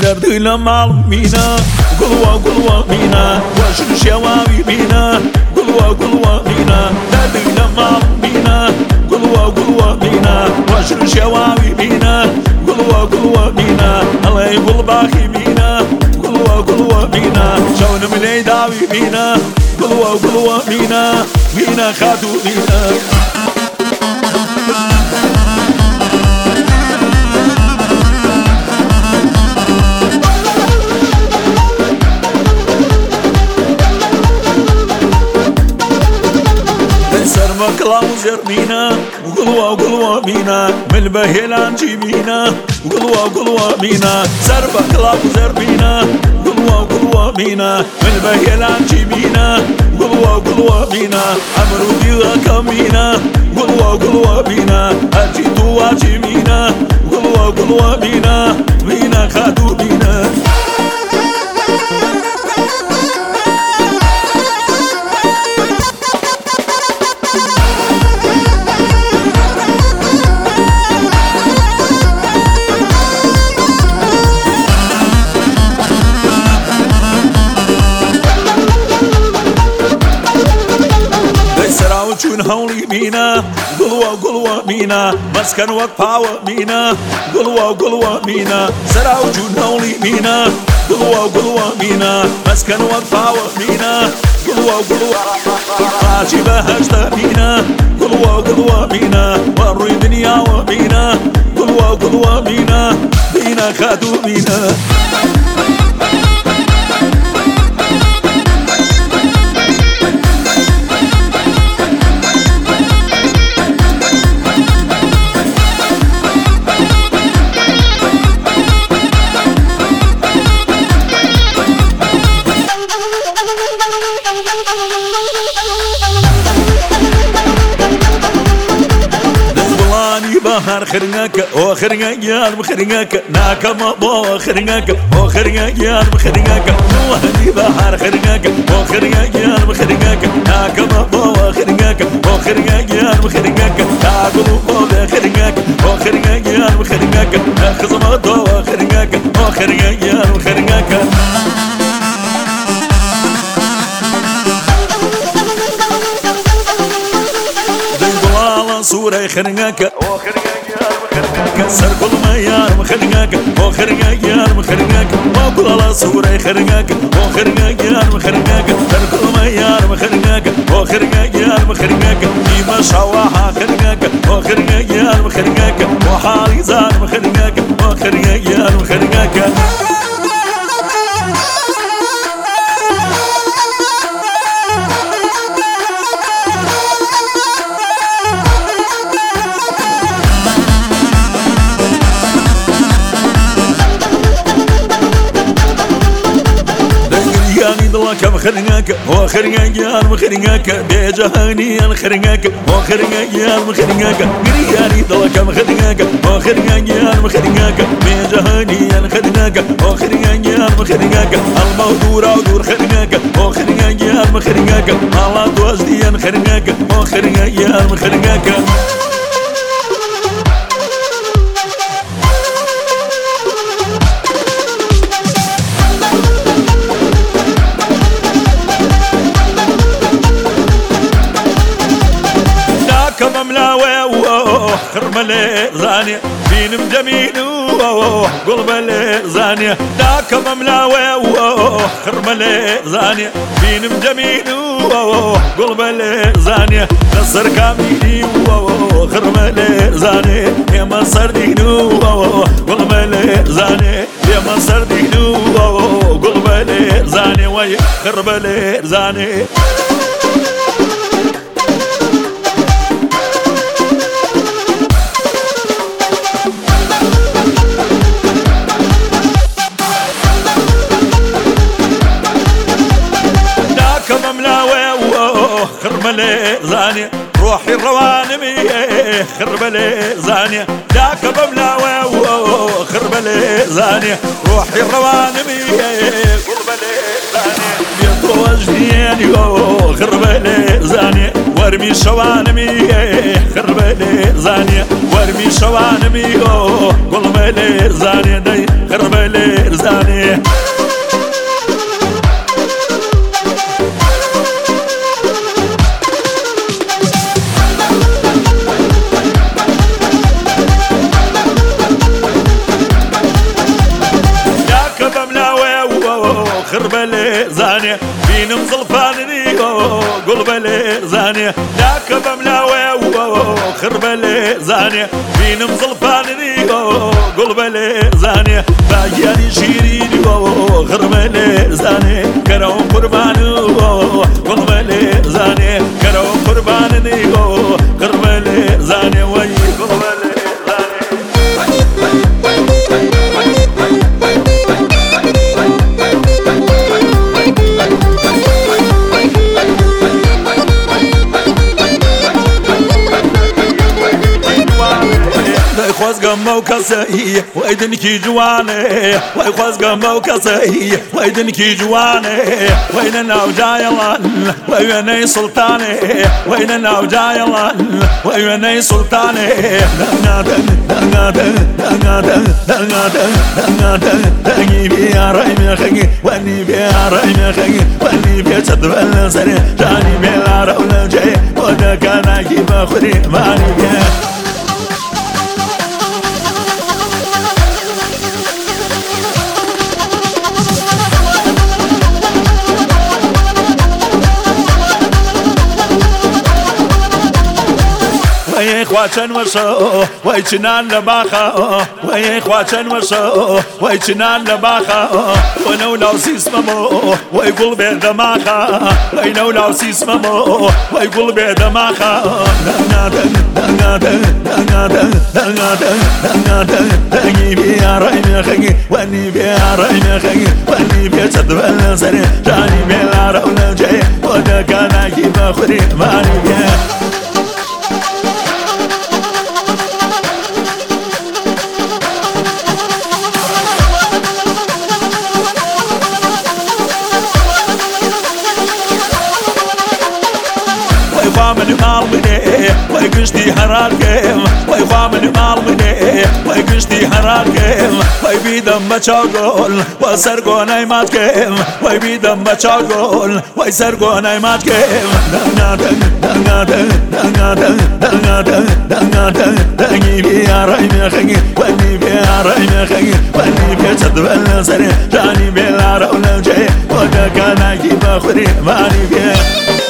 درد لما مينا قلوة مينا واشن شواوي مينا قلوة مينا درد لما مينا قلوة مينا واشن شواوي مينا قلوة مينا الله يقول باخي مينا قلوة مينا شون ملي داوي مينا قلوة مينا خاتو مينا كلام زرمينا وقلوة مينا من البهيلان جيبينا وقلوة مينا سربا كلام زرمينا وقلوة مينا من البهيلان جيبينا وقلوة مينا عمرو ديغا كمينا وقلوة مينا أجيتو واجيبينا وقلوة مينا خاتو مينا چون هولی مینا قلوة مینا مسکن وقت پاو مینا قلوة مینا سراو چون هولی مینا قلوة مینا مسکن وقت پاو مینا قلوة عاشی بهشت مینا قلوة مینا وروی دنیا و مینا قلوة مینا خاتو مینا بحر خرناك او خرناك يا خرناك ناكما بو خرناك او خرناك يا خرناك وهدي بحر خرناك او خرناك يا خرناك ناكما بو خرناك او خرناك يا خرناك تاكلو بو خرناك او خرناك يا خرناك خصما دو خرناك او خرناك يا خرناك صورة خرناك كسر كل ما يارم خرناك او خرناك يارم خرناك وكل على صورة خرناك او خرناك يارم خرناك كسر كل ما يارم خرناك او خرناك يارم خرناك ديما شواها خرناك او خرناك يارم خرناك وحالي زارم خرناك او خرناك يارم خرناك كم خرناك هو خرناك يا خرناك بجهاني انا خرناك هو خرناك يا خرناك غرياني ضل كم خرناك هو خرناك يا خرناك بجهاني انا خرناك هو خرناك يا خرناك الموضوع ودور خرناك هو خرناك يا خرناك الله توزدي انا خرناك هو خرناك يا خرناك خرملي زانية بين مجمين قلبلي زانية داك مملاوي خرملي زانية بين مجمين قلبلي زانية نصر كاميني خرملي زانية يا مصر دينو قلبلي زانية يا مصر دينو قلبلي زانية وي خربلي زانية خربلي زانية روحي الروانمي خربلي زانية داك بملاوي خربلي زانية روحي الروانمي خربلي زانية بيطو وجديني خربلي زانية وارمي شوانمي خربلي زانية وارمي شوانمي قل ملي زانية داي خربلي زانية خربلي زانية بين مزلفاني قلب لي زانية ذاك بملاوي خربلي زانية بين مزلفاني قلب لي زانية باياني شيريني خربلي زانية كرو قرباني قلب لي زانية كرو قرباني خربلي زانية وي قلب لي خواز قمو كسي ويدن كي جواني خواز قمو كسي ويدن كي جواني وين ناو جايلان ويني سلطاني وين ناو جايلان ويني سلطاني دنادن دنادن دنادن دنادن دنادن دني بيا رايم خي واني بيا رايم خي واني بيا تدبل سري جاني بيا رولا جاي ودك انا كيف اخري ماني بيا وي خواتن وشو وي چنان لباخا وي خواتن وشو وي چنان لباخا ونو لو سيسمو وي قلبي دماخا وي نو لو سيسمو وي قلبي دماخا دنادن دنادن دنادن دنادن دنادن دني بيا رايم خي واني بيا رايم خي واني بيا تدبل سري جاني بيا رولا جاي ودك انا كيف اخري ماني بيا من مال مني ويقشتي حراركم ويخوامن مال مني ويقشتي حراركم ويبيدم بچاقول وسرقون ايماتكم ويبيدم بچاقول ويسرقون ايماتكم دنادن دنادن دنادن دنادن دنادن دني بيا رايم خي واني بيا رايم خي واني بيا تدبل سري جاني بيا رولا جاي ودك انا كيف اخري ماني بيا